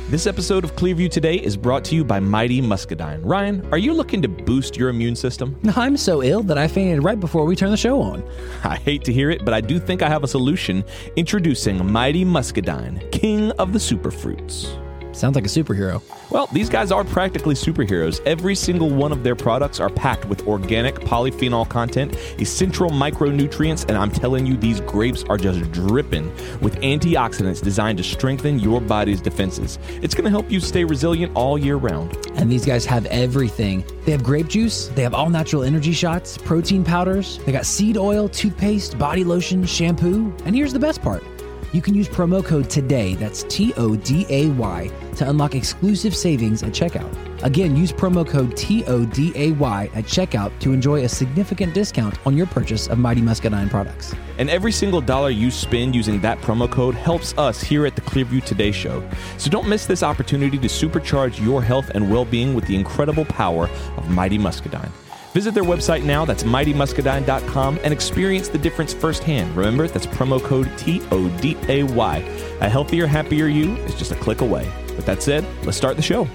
This episode of Clearview Today is brought to you by Mighty Muscadine. Ryan, are you looking to boost your immune system? I'm so ill that I fainted right before we turned the show on. I hate to hear it, but I do think I have a solution. Introducing Mighty Muscadine, king of the superfruits. Sounds like a superhero. Well, these guys are practically superheroes. Every single one of their products are packed with organic polyphenol content, essential micronutrients, and I'm telling you, these grapes are just dripping with antioxidants designed to strengthen your body's defenses. It's going to help you stay resilient all year round. And these guys have everything. They have grape juice, they have all natural energy shots, protein powders, they got seed oil, toothpaste, body lotion, shampoo, and here's the best part. You can use promo code TODAY, that's TODAY, to unlock exclusive savings at checkout. Again, use promo code TODAY at checkout to enjoy a significant discount on your purchase of Mighty Muscadine products. And every single dollar you spend using that promo code helps us here at the Clearview Today Show. So don't miss this opportunity to supercharge your health and well-being with the incredible power of Mighty Muscadine. Visit their website now, that's mightymuscadine.com, and experience the difference firsthand. Remember, that's promo code TODAY. A healthier, happier you is just a click away. With that said, let's start the show.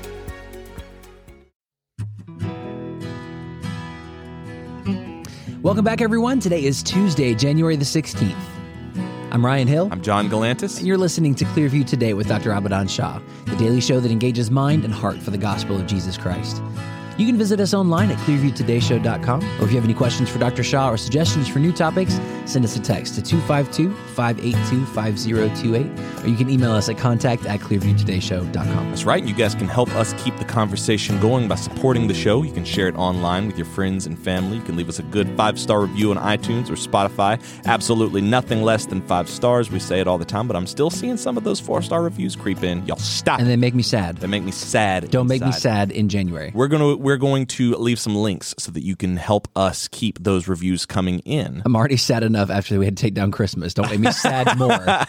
Welcome back, everyone. Today is Tuesday, January the 16th. I'm Ryan Hill. I'm John Galantis. And you're listening to Clearview Today with Dr. Abadan Shah, the daily show that engages mind and heart for the gospel of Jesus Christ. You can visit us online at clearviewtodayshow.com, or if you have any questions for Dr. Shah or suggestions for new topics, send us a text to 252-582-5028, or you can email us at contact@clearviewtodayshow.com. That's right. You guys can help us keep the conversation going by supporting the show. You can share it online with your friends and family. You can leave us a good 5-star review on iTunes or Spotify. Absolutely nothing less than 5 stars. We say it all the time, but I'm still seeing some of those 4-star reviews creep in. Y'all stop. And they make me sad. They make me sad. Don't make me sad in January. We're going to leave some links so that you can help us keep those reviews coming in. I'm already sad enough after we had to take down Christmas. Don't make me sad more.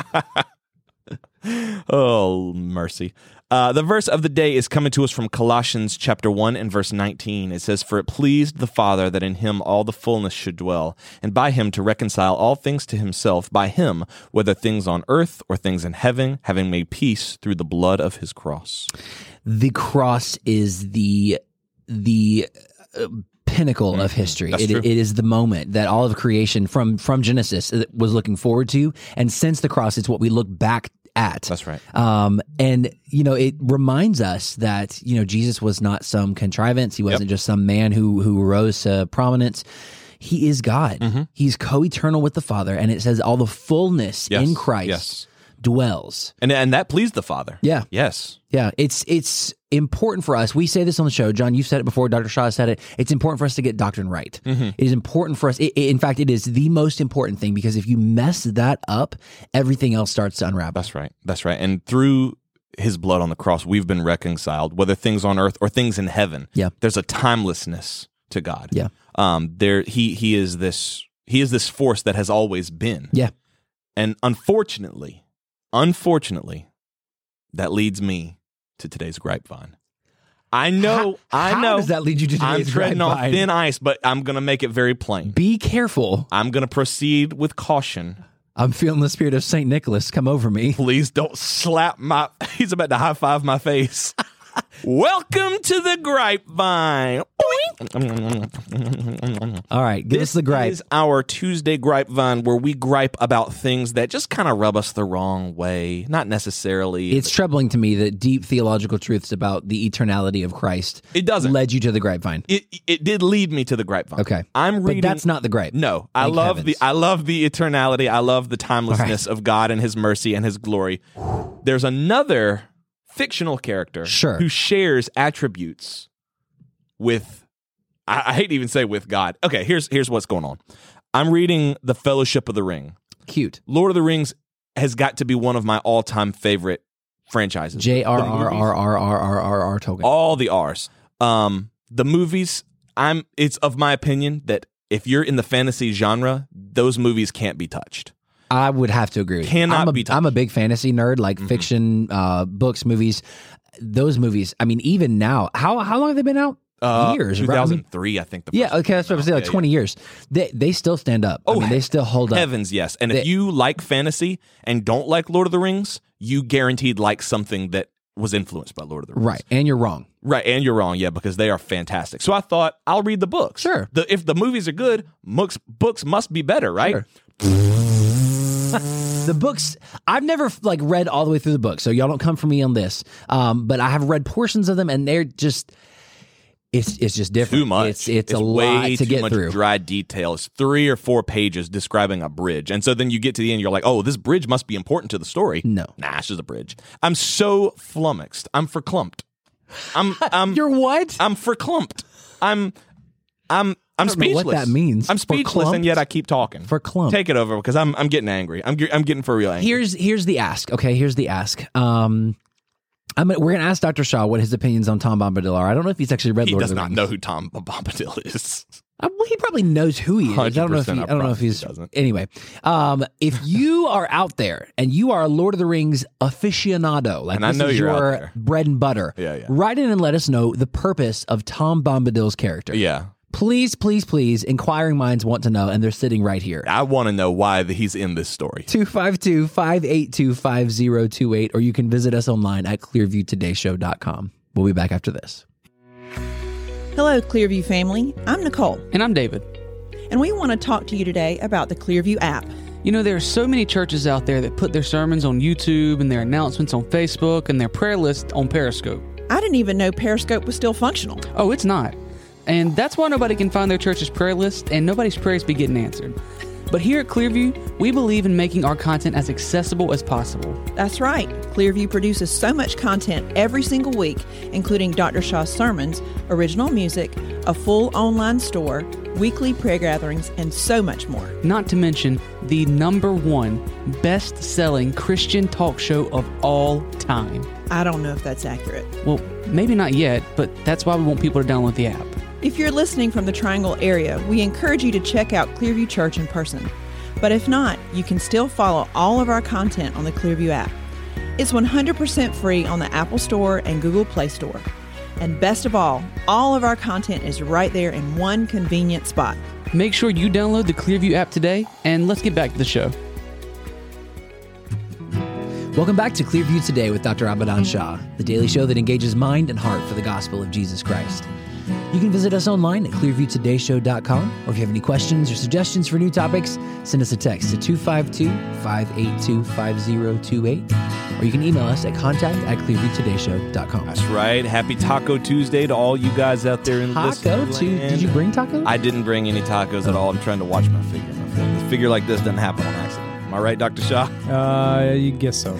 Oh, mercy. The verse of the day is coming to us from Colossians chapter 1 and verse 19. It says, "For it pleased the Father that in him all the fullness should dwell, and by him to reconcile all things to himself, by him, whether things on earth or things in heaven, having made peace through the blood of his cross." The cross is the pinnacle of history. It is the moment that all of creation from Genesis was looking forward to, and since the cross, it's what we look back at. That's right. And it reminds us that Jesus was not some contrivance. He wasn't just some man who rose to prominence. He is God. Mm-hmm. He's co-eternal with the Father, and it says all the fullness in Christ dwells. And that pleased the Father. Yeah. Yes. Yeah. It's important for us. We say this on the show. John, you've said it before. Dr. Shah said it. It's important for us to get doctrine right. Mm-hmm. It is important for us. In fact, it is the most important thing, because if you mess that up, everything else starts to unravel. That's right. That's right. And through his blood on the cross, we've been reconciled, whether things on earth or things in heaven. Yeah. There's a timelessness to God. Yeah. He is this force that has always been. Yeah. And unfortunately, that leads me to today's grapevine. I know. How does that lead you to today's grapevine? I'm treading on thin ice, but I'm going to make it very plain. Be careful. I'm going to proceed with caution. I'm feeling the spirit of St. Nicholas come over me. Please don't slap my... He's about to high-five my face. Welcome to the grapevine. All right, give us the gripe. This is our Tuesday grapevine, where we gripe about things that just kind of rub us the wrong way. Not necessarily. It's troubling to me that deep theological truths about the eternality of Christ led you to the grapevine. It did lead me to the grapevine. Okay, I'm reading. But that's not the gripe. No, I love the eternality. I love the timelessness of God and His mercy and His glory. There's another fictional character who shares attributes with, I hate to even say with God. Okay, here's what's going on. I'm reading The Fellowship of the Ring. Cute. Lord of the Rings has got to be one of my all-time favorite franchises. J.R.R.R.R.R.R. Tolkien. All the R's. The movies, it's of my opinion that if you're in the fantasy genre, those movies can't be touched. I would have to agree. Cannot be touched. I'm a big fantasy nerd, like fiction, books, movies. Those movies, I mean, even now, how long have they been out? Years. 2003, I think. Okay, that's what I was saying, like 20 years. They still stand up. I mean, they still hold up. Heavens, yes. And if you like fantasy and don't like Lord of the Rings, you guaranteed like something that was influenced by Lord of the Rings. Right, and you're wrong. Right, and you're wrong, yeah, because they are fantastic. So I thought, I'll read the books. Sure. If the movies are good, books must be better, right? Sure. The books, I've never read all the way through the book, so y'all don't come for me on this. But I have read portions of them, and they're just, it's just different. Too much. It's a lot to get much through. Dry detail. It's 3 or 4 pages describing a bridge, and so then you get to the end, you're like, oh, this bridge must be important to the story. No, it's just a bridge. I'm so flummoxed. I'm verklumped. You're what? I'm verklumped. I'm speechless. What that means? I'm speechless, and yet I keep talking. Verklumped. Take it over because I'm getting angry. I'm getting for real angry. Here's the ask. Okay, here's the ask. We're going to ask Dr. Shaw what his opinions on Tom Bombadil are. I don't know if he's actually read Lord of the Rings. He does not know who Tom Bombadil is. Well, he probably knows who he is. I don't know if he's. Anyway, if you are out there and you are a Lord of the Rings aficionado, and I know you're out there, bread and butter, write in and let us know the purpose of Tom Bombadil's character. Yeah. Please, please, please. Inquiring minds want to know, and they're sitting right here. I want to know why he's in this story. 252-582-5028, or you can visit us online at clearviewtodayshow.com. We'll be back after this. Hello, Clearview family. I'm Nicole. And I'm David. And we want to talk to you today about the Clearview app. You know, there are so many churches out there that put their sermons on YouTube and their announcements on Facebook and their prayer list on Periscope. I didn't even know Periscope was still functional. Oh, it's not. And that's why nobody can find their church's prayer list and nobody's prayers be getting answered. But here at Clearview, we believe in making our content as accessible as possible. That's right. Clearview produces so much content every single week, including Dr. Shaw's sermons, original music, a full online store, weekly prayer gatherings, and so much more. Not to mention the #1 best-selling Christian talk show of all time. I don't know if that's accurate. Well, maybe not yet, but that's why we want people to download the app. If you're listening from the Triangle area, we encourage you to check out Clearview Church in person. But if not, you can still follow all of our content on the Clearview app. It's 100% free on the Apple Store and Google Play Store. And best of all of our content is right there in one convenient spot. Make sure you download the Clearview app today, and let's get back to the show. Welcome back to Clearview Today with Dr. Abadan Shah, the daily show that engages mind and heart for the gospel of Jesus Christ. You can visit us online at clearviewtodayshow.com, or if you have any questions or suggestions for new topics, send us a text to 252-582-5028, or you can email us at contact@clearviewtodayshow.com. That's right. Happy Taco Tuesday to all you guys out there in Taco Tuesday. Did you bring tacos? I didn't bring any tacos at all. I'm trying to watch my figure. A figure like this doesn't happen on accident. Am I right, Dr. Shaw? You guess so.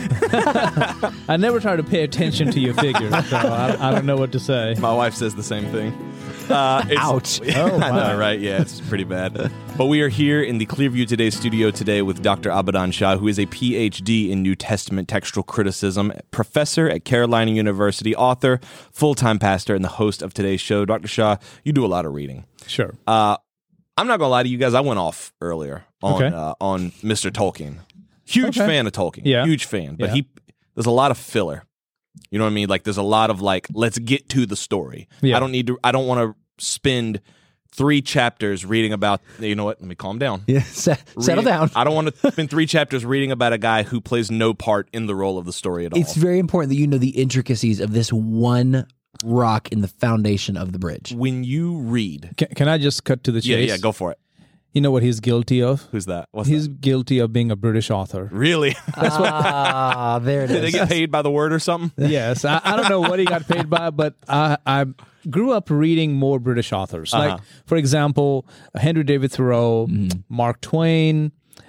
I never try to pay attention to your figure, so I don't know what to say. My wife says the same thing. Ouch. Oh, I know, right? Yeah, it's pretty bad. But we are here in the Clearview Today studio today with Dr. Abadan Shah, who is a PhD in New Testament textual criticism, professor at Carolina University, author, full-time pastor, and the host of today's show. Dr. Shah, you do a lot of reading. Sure. I'm not going to lie to you guys. I went off earlier on Mr. Tolkien. Huge fan of Tolkien. Yeah. Huge fan. But there's a lot of filler. You know what I mean? Like, there's a lot of, let's get to the story. Yeah. I don't want to spend 3 chapters reading about, you know what? Let me calm down. Yeah, settle down. I don't want to spend 3 chapters reading about a guy who plays no part in the role of the story at all. It's very important that you know the intricacies of this one rock in the foundation of the bridge. When you read... Can I just cut to the chase? Yeah, go for it. You know what he's guilty of? Who's that? He's guilty of being a British author. Really? There it is. Did they get paid by the word or something? Yes. I don't know what he got paid by, but I grew up reading more British authors. Like, for example, Henry David Thoreau, Mark Twain,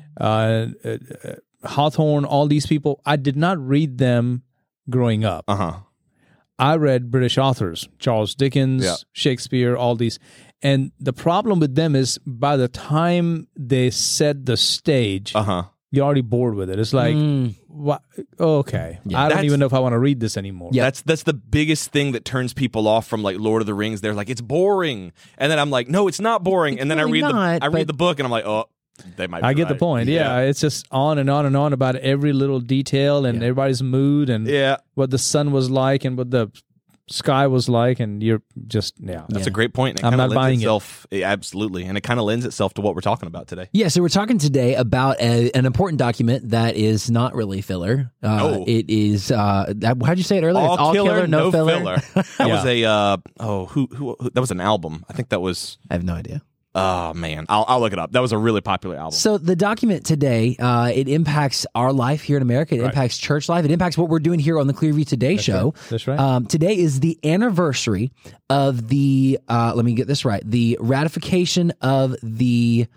Hawthorne, all these people. I did not read them growing up. I read British authors, Charles Dickens, Shakespeare, all these. And the problem with them is by the time they set the stage, you're already bored with it. It's like, what? Okay, I don't even know if I want to read this anymore. Yeah, that's the biggest thing that turns people off from Lord of the Rings. They're like, it's boring, and then I'm like, no, it's not boring. And then really I read the book, and I'm like, oh, they might. I get the point. Yeah, it's just on and on and on about every little detail and everybody's mood and what the sun was like and what the sky was like, and you're just That's a great point. I'm not buying it. Absolutely, and it kind of lends itself to what we're talking about today. Yeah, so we're talking today about an important document that is not really filler. It is. How'd you say it earlier? All, it's all killer, no filler. That was a who that was an album. I think that was. I have no idea. Oh man, I'll look it up. That was a really popular album. So the document today, it impacts our life here in America. It impacts church life. It impacts what we're doing here on the Clearview Today show. Right. That's right. Today is the anniversary of the. Let me get this right. The ratification of the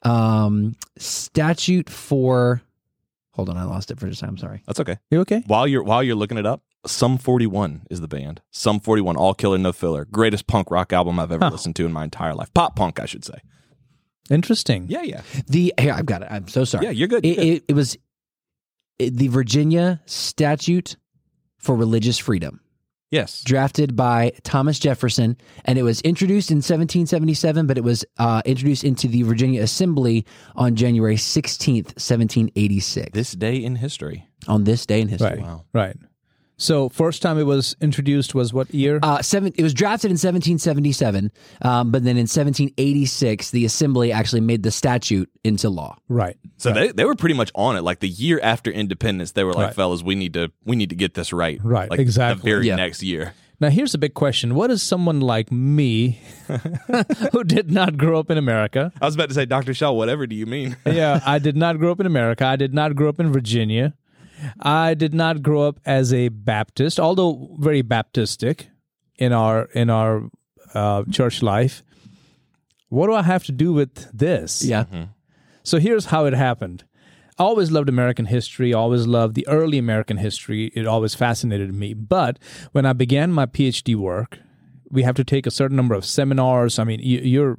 statute for. Hold on, I lost it for just time. I'm sorry. That's okay. You okay? While you're looking it up, Sum 41 is the band. Sum 41, all killer, no filler. Greatest punk rock album I've ever listened to in my entire life. Pop punk, I should say. Interesting. Yeah. Here, I've got it. I'm so sorry. Yeah, you're good. It was the Virginia Statute for Religious Freedom. Yes. Drafted by Thomas Jefferson, and it was introduced in 1777, but it was introduced into the Virginia Assembly on January 16th, 1786. This day in history. On this day in history. Right. Wow. Right. So first time it was introduced was what year? It was drafted in 1777, but then in 1786, the Assembly actually made the statute into law. Right. So they were pretty much on it. Like the year after independence, they were like, fellas, we need to get this right. Right, Like exactly. the very next year. Now here's a big question. What is someone like me who did not grow up in America? I was about to say, Dr. Shaw, whatever do you mean? Yeah, I did not grow up in America. I did not grow up in Virginia. I did not grow up as a Baptist, although very Baptistic in our church life. What do I have to do with this? Yeah. Mm-hmm. So here's how it happened. I always loved American history, always loved the early American history. It always fascinated me. But when I began my PhD work, we have to take a certain number of seminars. I mean, you're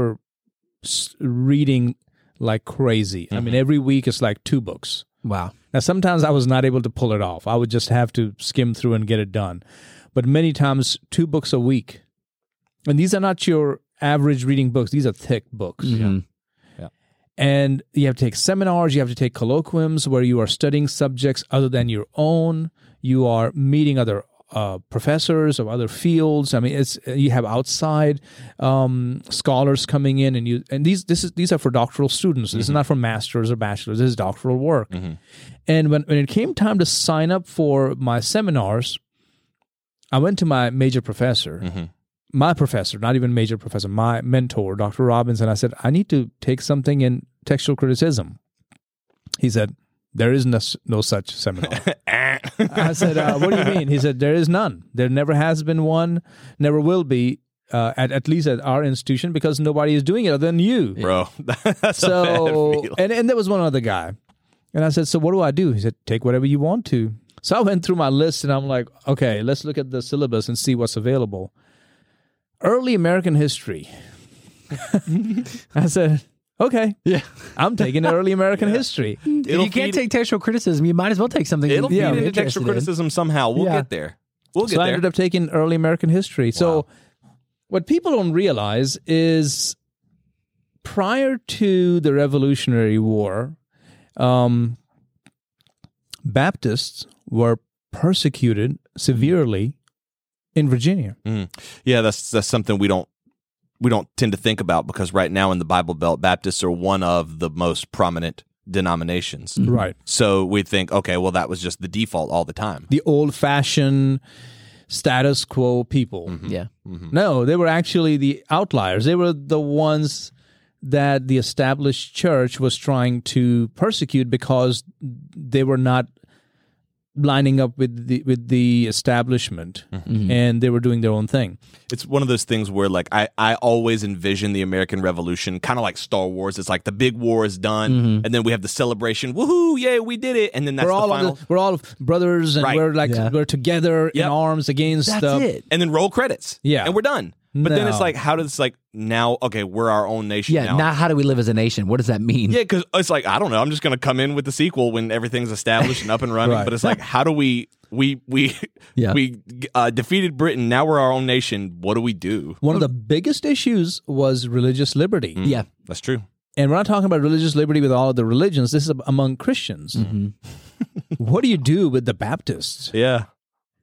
reading like crazy. I mean, every week it's like 2 books. Wow. Now, sometimes I was not able to pull it off. I would just have to skim through and get it done. But many times, 2 books a week. And these are not your average reading books. These are thick books. Mm-hmm. Yeah. And you have to take seminars. You have to take colloquiums where you are studying subjects other than your own. You are meeting other professors of other fields. I mean, you have outside scholars coming in, and these are for doctoral students. This is not for masters or bachelors. This is doctoral work. Mm-hmm. And when it came time to sign up for my seminars, I went to my major professor, my professor, not even major professor, my mentor, Dr. Robbins, and I said, I need to take something in textual criticism. He said, there is no such seminar. I said, what do you mean? He said, there is none. There never has been one, never will be, at least at our institution, because nobody is doing it other than you. Bro, that's a bad feeling. And there was one other guy. And I said, so what do I do? He said, take whatever you want to. So I went through my list, and I'm like, okay, let's look at the syllabus and see what's available. Early American history. I said, okay, yeah, I'm taking early American history. If you can't take textual criticism, you might as well take something. It'll feed into interested textual criticism somehow. We'll get there. So I ended up taking early American history. So what people don't realize is prior to the Revolutionary War, Baptists were persecuted severely in Virginia. Yeah, that's something we don't tend to think about, because right now in the Bible Belt, Baptists are one of the most prominent denominations. Right. So we think, okay, well, that was just the default all the time. The old-fashioned status quo people. Yeah. No, they were actually the outliers. They were the ones that the established church was trying to persecute because they were not lining up with the establishment, and they were doing their own thing. It's one of those things where, like, I always envision the American Revolution kind of like Star Wars. It's like the big war is done, and then we have the celebration. Woohoo! Yay, we did it! And then that's the final. We're all brothers, and we're together in arms against. That's it. And then roll credits. Yeah, and we're done. But then it's like, how does now? Okay, we're our own nation. Yeah. Now, how do we live as a nation? What does that mean? Yeah, because it's like, I don't know. I'm just going to come in with the sequel when everything's established and up and running. Right. But it's like, how do we defeated Britain? Now we're our own nation. What do we do? One of the biggest issues was religious liberty. Yeah, that's true. And we're not talking about religious liberty with all of the religions. This is among Christians. What do you do with the Baptists? Yeah.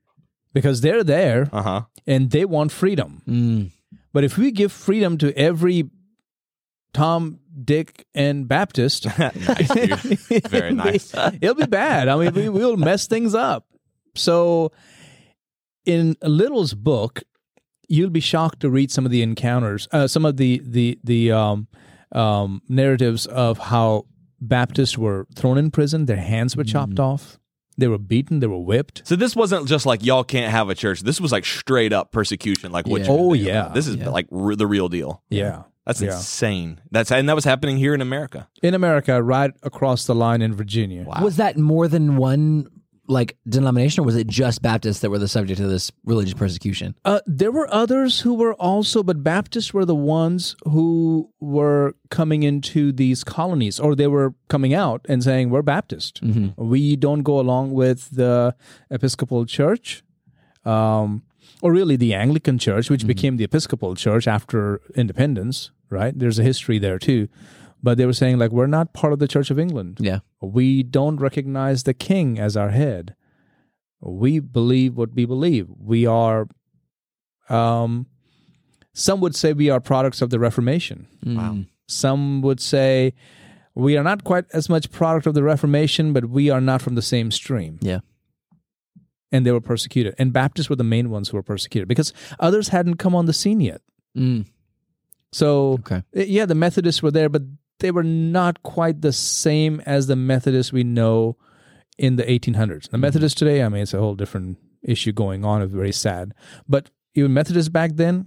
because they're there and they want freedom. But if we give freedom to every Tom, Dick, and Baptist, Nice, dude. Very nice. it'll be bad. I mean, we'll mess things up. So in Little's book, you'll be shocked to read some of the encounters, some of the narratives of how Baptists were thrown in prison, their hands were chopped off, they were beaten, they were whipped. So this wasn't just like y'all can't have a church. This was like straight up persecution. Like what? Yeah. Oh yeah, This is like the real deal. yeah. That's Yeah. insane. And that was happening here in America. In America, right across the line in Virginia. Wow. Was that more than one like denomination, or was it just Baptists that were the subject of this religious persecution? There were others who were also, but Baptists were the ones who were coming into these colonies, or they were coming out and saying, we're Baptist. We don't go along with the Episcopal Church, or really the Anglican Church, which became the Episcopal Church after independence, right? There's a history there too. But they were saying, like, we're not part of the Church of England. Yeah. We don't recognize the king as our head. We believe what we believe. We are, some would say we are products of the Reformation. Wow. Some would say we are not quite as much product of the Reformation, but we are not from the same stream. Yeah. And they were persecuted. And Baptists were the main ones who were persecuted because others hadn't come on the scene yet. So, Okay. yeah, the Methodists were there, but they were not quite the same as the Methodists we know in the 1800s. The Methodists today, I mean, it's a whole different issue going on. It's very sad. But even Methodists back then,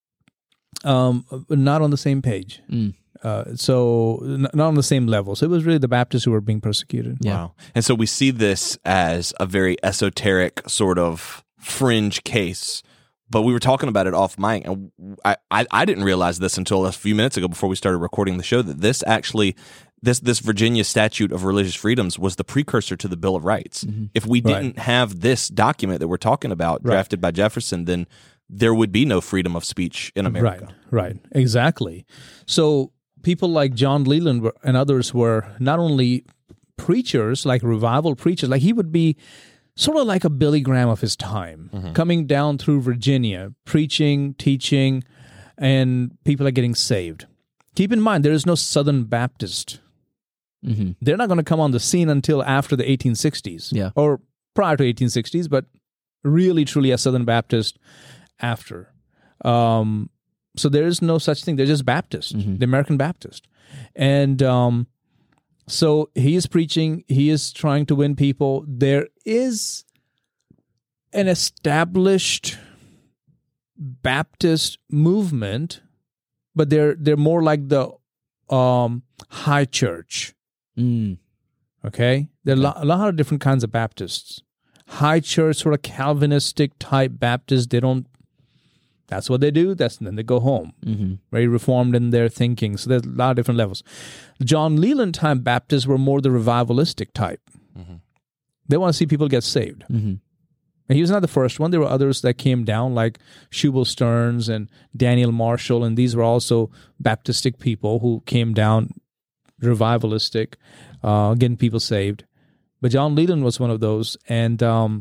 not on the same page. So not on the same level. So it was really the Baptists who were being persecuted. Yeah. Wow. And so we see this as a very esoteric sort of fringe case. But we were talking about it off mic, and I didn't realize this until a few minutes ago before we started recording the show, that this actually, this Virginia Statute of Religious Freedoms was the precursor to the Bill of Rights. If we didn't have this document that we're talking about drafted by Jefferson, then there would be no freedom of speech in America. Right, exactly. So people like John Leland and others were not only preachers, like revival preachers, like he would be sort of like a Billy Graham of his time, coming down through Virginia, preaching, teaching, and people are getting saved. Keep in mind, there is no Southern Baptist. They're not going to come on the scene until after the 1860s, or prior to 1860s, but really, truly a Southern Baptist after. So there is no such thing. They're just Baptist, the American Baptist. And so he is preaching, he is trying to win people. There is an established Baptist movement, but they're more like the high church. Okay? There are a lot of different kinds of Baptists. High church, sort of Calvinistic type Baptists, they don't, that's what they do. Then they go home. Very reformed in their thinking. So there's a lot of different levels. John Leland type Baptists were more the revivalistic type. They want to see people get saved. And he was not the first one. There were others that came down, like Shubal Stearns and Daniel Marshall, and these were also Baptistic people who came down revivalistic, getting people saved. But John Leland was one of those, and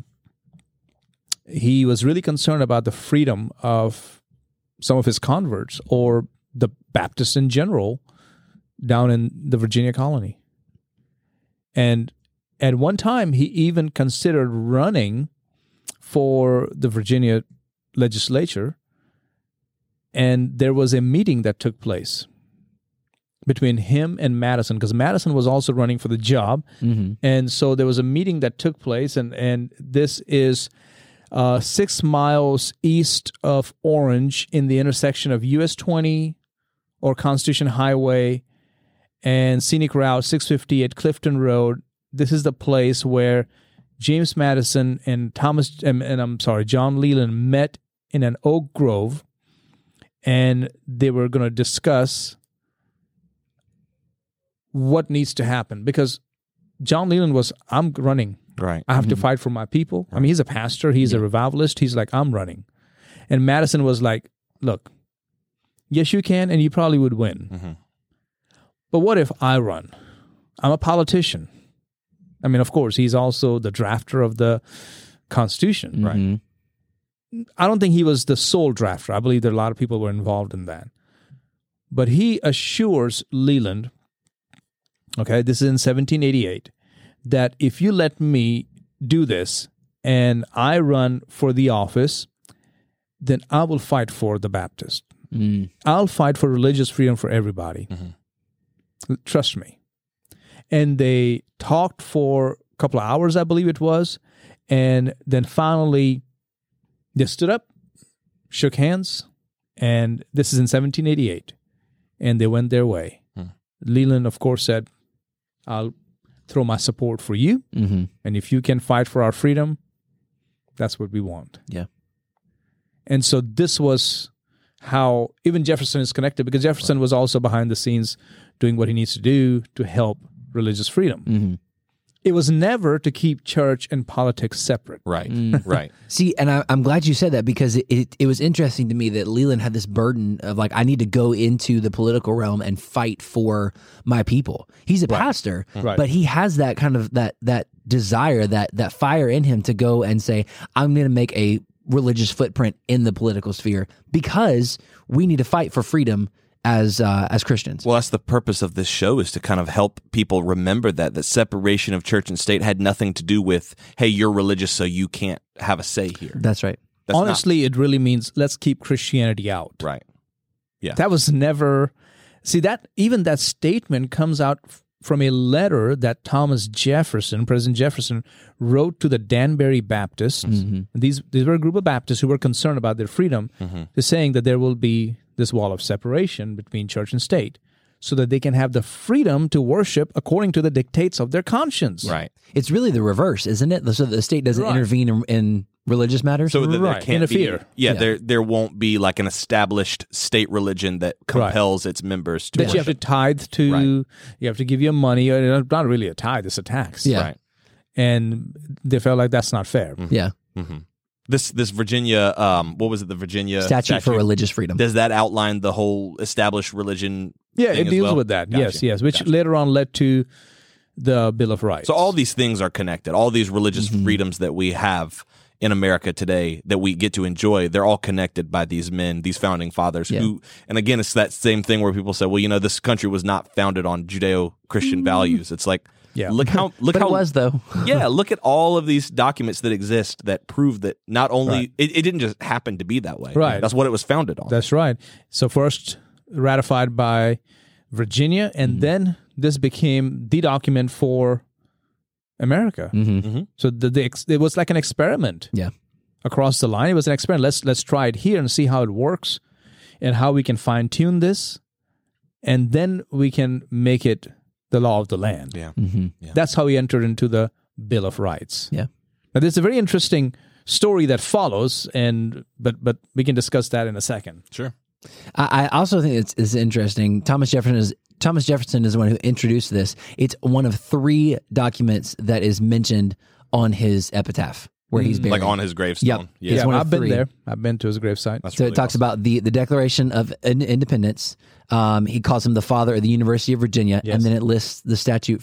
he was really concerned about the freedom of some of his converts, or the Baptists in general, down in the Virginia colony. And at one time, he even considered running for the Virginia legislature, and there was a meeting that took place between him and Madison, because Madison was also running for the job. And so there was a meeting that took place, and this is 6 miles east of Orange in the intersection of US 20 or Constitution Highway and Scenic Route 650 at Clifton Road. This is the place where James Madison and John Leland met in an oak grove, and they were going to discuss what needs to happen, because John Leland was, I'm running. Right. I have to fight for my people. I mean, he's a pastor. He's a revivalist. He's like, I'm running. And Madison was like, look, yes, you can, and you probably would win. But what if I run? I'm a politician. I mean, of course, he's also the drafter of the Constitution, right? I don't think he was the sole drafter. I believe that a lot of people were involved in that. But he assures Leland, okay, this is in 1788, that if you let me do this and I run for the office, then I will fight for the Baptist. I'll fight for religious freedom for everybody. Trust me. And they talked for a couple of hours, I believe it was, and then finally they stood up, shook hands, and this is in 1788, and they went their way. Leland, of course, said, I'll throw my support for you, and if you can fight for our freedom, that's what we want. Yeah. And so this was how even Jefferson is connected, because Jefferson was also behind the scenes doing what he needs to do to help religious freedom. It was never to keep church and politics separate. Right, right. See, and I'm glad you said that, because it was interesting to me that Leland had this burden of like, I need to go into the political realm and fight for my people. He's a pastor, but he has that kind of that desire, that fire in him to go and say, I'm going to make a religious footprint in the political sphere because we need to fight for freedom as Christians. Well, that's the purpose of this show, is to kind of help people remember that separation of church and state had nothing to do with, hey, you're religious, so you can't have a say here. That's right. That's Honestly, it really means let's keep Christianity out. Right. Yeah. That was never... See, even that statement comes out from a letter that Thomas Jefferson, President Jefferson, wrote to the Danbury Baptists. These were a group of Baptists who were concerned about their freedom. They're saying that there will be this wall of separation between church and state so that they can have the freedom to worship according to the dictates of their conscience. Right. It's really the reverse, isn't it? So the state doesn't intervene in religious matters? So that there can't interfere. There won't be like an established state religion that compels its members to that worship. you have to tithe to, you have to give your money. Not really a tithe, it's a tax. Yeah. Right. And they felt like that's not fair. Yeah. This Virginia, what was it? The Virginia Statute for religious freedom. Does that outline the whole established religion? Yeah, thing it as deals well? with that. Gotcha. Yes, which later on led to the Bill of Rights. So all these things are connected. All these religious freedoms that we have in America today that we get to enjoy, they're all connected by these men, these founding fathers who, and again, it's that same thing where people say, well, this country was not founded on Judeo-Christian values. It's like, look how it was, though. Look at all of these documents that exist that prove that not only, it didn't just happen to be that way. Right. That's what it was founded on. That's right. So first ratified by Virginia, and then this became the document for America. So it was like an experiment. Yeah. Across the line, it was an experiment. Let's try it here and see how it works, and how we can fine tune this, and then we can make it the law of the land. Yeah. That's how we entered into the Bill of Rights. Yeah. Now, there's a very interesting story that follows, but we can discuss that in a second. Sure. I also think it's interesting. Thomas Jefferson is the one who introduced this. It's one of 3 documents that is mentioned on his epitaph where he's buried. Like on his gravestone. Yep. It's one of I've been 3. there. I've been to his gravesite. That's So really it talks awesome. about the Declaration of Independence. He calls him the father of the University of Virginia, and then it lists the Statute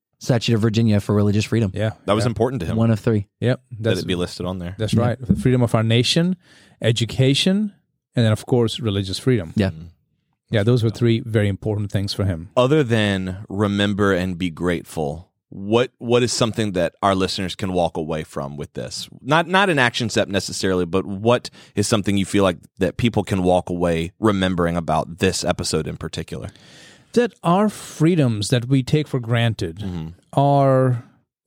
of Virginia for religious freedom. Yeah. That was important to him. One of 3. Yep. That it be listed on there. That's right. The freedom of our nation, education, and then, of course, religious freedom. Yeah. Yeah, those were 3 very important things for him. Other than remember and be grateful, what is something that our listeners can walk away from with this? Not an action step necessarily, but what is something you feel like that people can walk away remembering about this episode in particular? That our freedoms that we take for granted are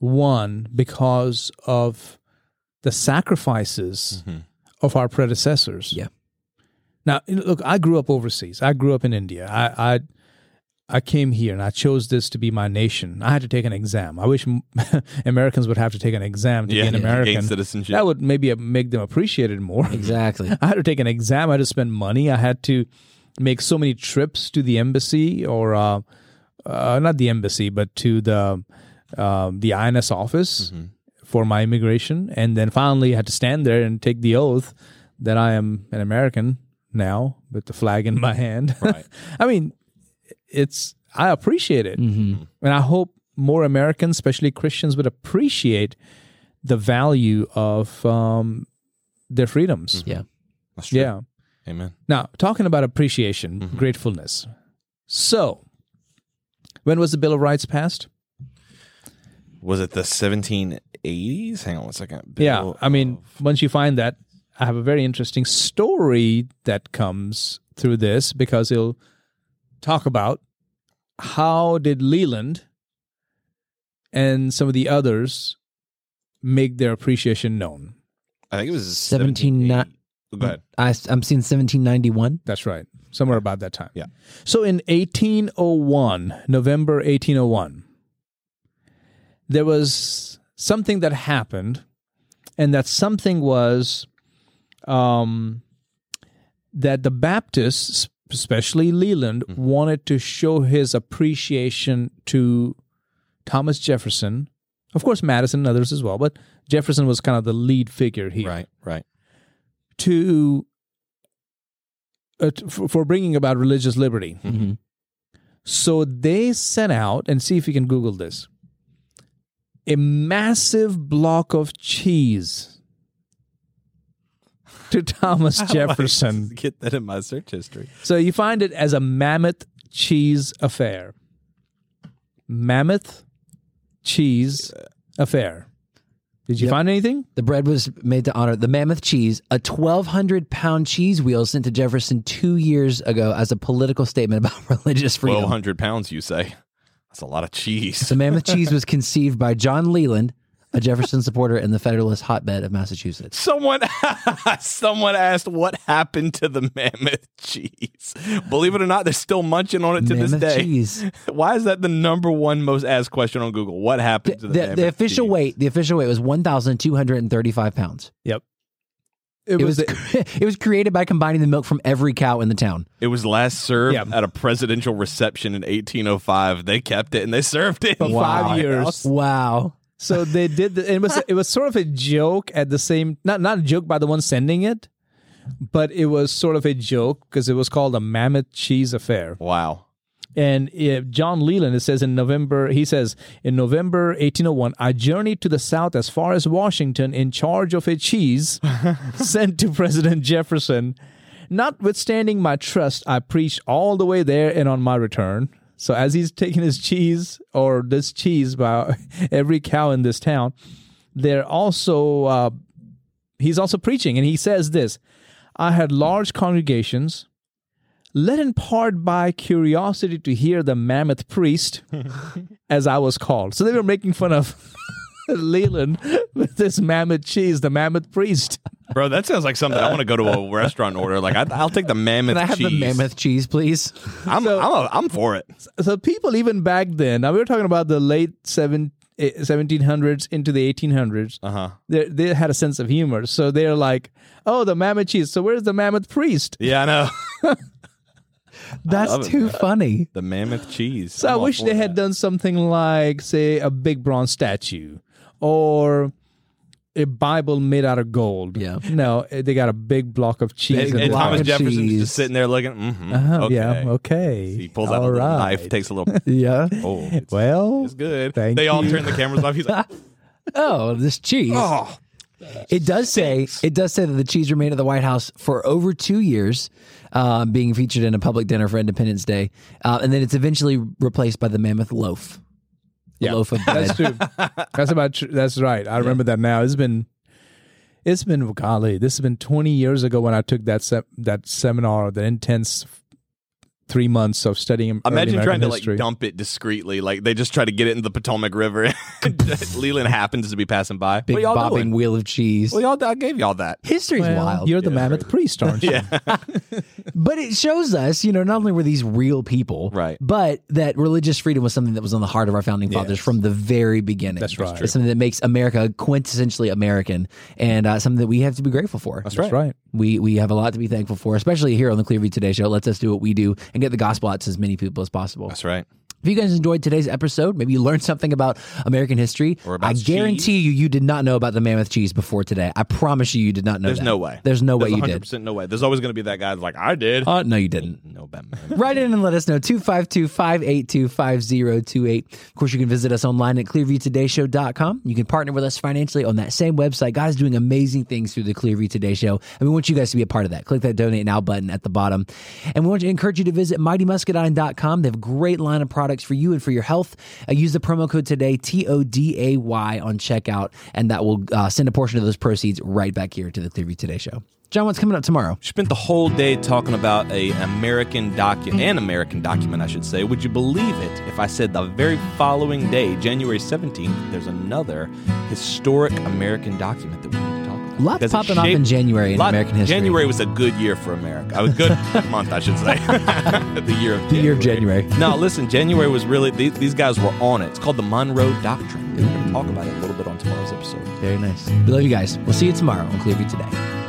won because of the sacrifices of our predecessors. Yeah. Now, look, I grew up overseas. I grew up in India. I came here and I chose this to be my nation. I had to take an exam. I wish Americans would have to take an exam to be an American. Gain citizenship. That would maybe make them appreciate it more. Exactly. I had to take an exam. I had to spend money. I had to make so many trips to the embassy, or not the embassy, but to the INS office for my immigration. And then finally I had to stand there and take the oath that I am an American now with the flag in my hand. Right. I mean, I appreciate it. And I hope more Americans, especially Christians, would appreciate the value of their freedoms. Yeah. That's true. Yeah. Amen. Now, talking about appreciation, gratefulness. So, when was the Bill of Rights passed? Was it the 1780s? Hang on one second. Yeah, I mean, once you find that, I have a very interesting story that comes through this because it'll talk about how did Leland and some of the others make their appreciation known. I think it was 1790. Go ahead. I'm seeing 1791. That's right, somewhere about that time. Yeah. So in 1801, November 1801, there was something that happened, and that something was that the Baptists, especially Leland, wanted to show his appreciation to Thomas Jefferson. Of course, Madison and others as well, but Jefferson was kind of the lead figure here. Right. For bringing about religious liberty. Mm-hmm. So they sent out, and see if you can Google this, a massive block of cheese to Thomas Jefferson. Get that in my search history. So you find it as a Mammoth Cheese Affair. Mammoth Cheese Affair. Did you find anything? The bread was made to honor the mammoth cheese, a 1,200-pound cheese wheel sent to Jefferson 2 years ago as a political statement about religious freedom. 1,200 pounds, you say? That's a lot of cheese. The mammoth cheese was conceived by John Leland, a Jefferson supporter in the Federalist hotbed of Massachusetts. Someone asked what happened to the mammoth cheese. Believe it or not, they're still munching on it to Mammoth this day. cheese. Why is that the number one most asked question on Google? What happened to the mammoth The official cheese? weight. The official weight was 1,235 pounds. Yep. It was created by combining the milk from every cow in the town. It was last served Yeah. at a presidential reception in 1805. They kept it and they served it. For 5 years. Wow. So they did. It was sort of a joke at the same. Not a joke by the one sending it, but it was sort of a joke because it was called a Mammoth Cheese Affair. Wow. And John Leland, it says in November 1801, I journeyed to the South as far as Washington in charge of a cheese sent to President Jefferson. Notwithstanding my trust, I preached all the way there and on my return. So as he's taking his cheese, or this cheese by every cow in this town, he's also preaching. And he says this, I had large congregations, led in part by curiosity to hear the mammoth priest, as I was called. So they were making fun of Leland with this mammoth cheese, the mammoth priest. Bro, that sounds like something I want to go to a restaurant and order. Like, I'll take the mammoth cheese. Can I have the mammoth cheese, please? I'm for it. So people even back then, now we were talking about the late 1700s into the 1800s. They had a sense of humor. So they're like, oh, the mammoth cheese. So where's the mammoth priest? Yeah, I know. That's too funny. The mammoth cheese. So I wish they had done something like, say, a big bronze statue or a Bible made out of gold. Yeah. No, they got a big block of cheese. And block Thomas of Jefferson's cheese. just sitting there looking, okay. Yeah, okay. He pulls out a All little right. knife, takes a little, Yeah. oh, Well, it's good. thank They all you. turn the cameras off. He's like, Oh, this cheese. oh. It does say that the cheese remained at the White House for over 2 years, being featured in a public dinner for Independence Day, and then it's eventually replaced by the mammoth loaf. The loaf of bread. That's true. That's right. I remember that now. It's been golly, this has been 20 years ago when I took that seminar, the intense 3 months of studying. Imagine early trying to American history. dump it discreetly. Like they just try to get it in the Potomac River. Leland happens to be passing by. Big what y'all bobbing doing? wheel of cheese. Well, I gave y'all that. History's Well, wild. You're the mammoth priest, aren't you? But it shows us, not only were these real people, Right. but that religious freedom was something that was on the heart of our founding fathers from the very beginning. That's right. It's something that makes America quintessentially American, and something that we have to be grateful for. That's right. We have a lot to be thankful for, especially here on the Clearview Today Show. It lets us do what we do and get the gospel out to as many people as possible. That's right. If you guys enjoyed today's episode, maybe you learned something about American history. Or about I guarantee cheese. you did not know about the mammoth cheese before today. I promise you did not know There's that. no way. There's no way you did. 100% no way. There's always going to be that guy that's like, I did. No, you didn't. No, Batman. Write in and let us know. 252-582-5028. Of course, you can visit us online at clearviewtodayshow.com. You can partner with us financially on that same website. God is doing amazing things through the Clearview Today Show, and we want you guys to be a part of that. Click that Donate Now button at the bottom. And we want to encourage you to visit mightymuscadine.com. They have a great line of products for you and for your health. Use the promo code today, TODAY, on checkout, and that will send a portion of those proceeds right back here to the Clearview Today Show. John, what's coming up tomorrow? Spent the whole day talking about an American document, I should say. Would you believe it if I said the very following day, January 17th, there's another historic American document that we need to talk about? Lots popping off in January in American history. January was a good year for America. A good month, I should say. The year of January. No, listen, January was really, these guys were on it. It's called the Monroe Doctrine. We're going to talk about it a little bit on tomorrow's episode. Very nice. We love you guys. We'll see you tomorrow on Clearview Today.